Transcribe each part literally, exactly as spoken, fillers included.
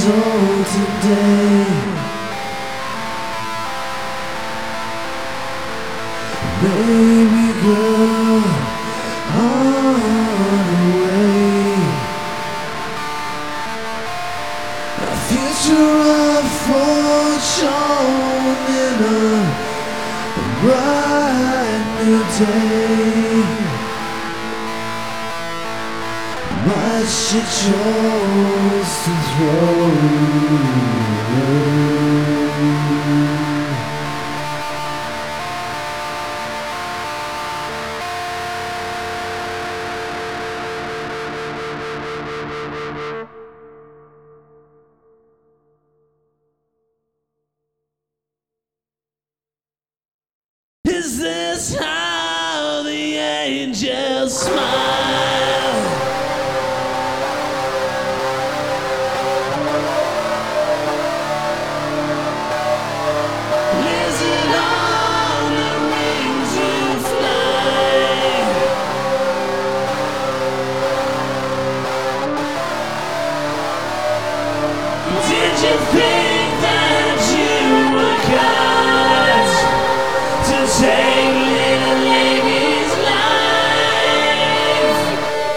old today. Baby girl, on the way. A future of fortune in a bright new day. But she chose to throw. Is this how the angels smile? Is it on the wings you fly? Did you think that you were God to take little Amy's life?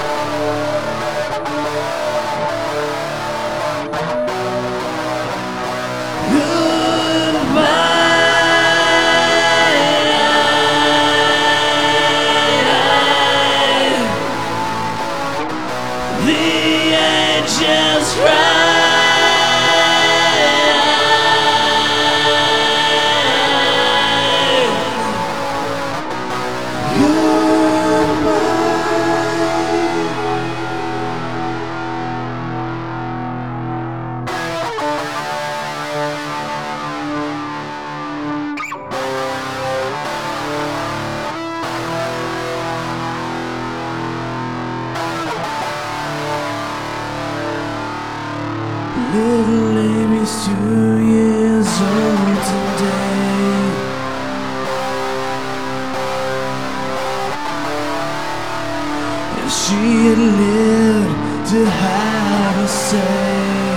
Goodbye. The angels cry. Little Amy's two years old today. If she had lived to have a say,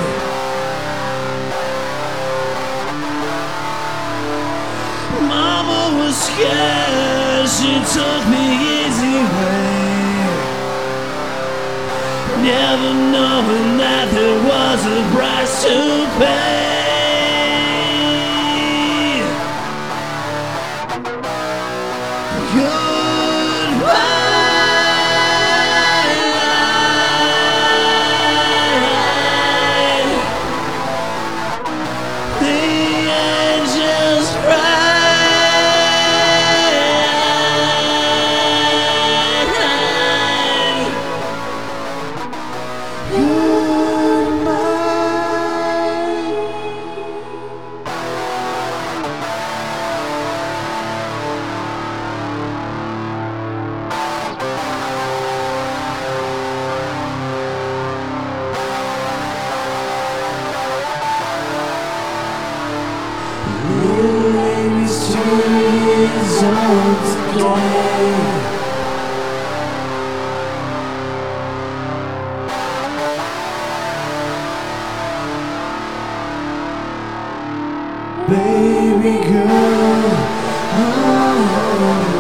Mama was scared, she took the easy way, never knowing that there was a price to pay. Goodbye. The angels cry. Little Amy's two years old today. Baby girl, oh.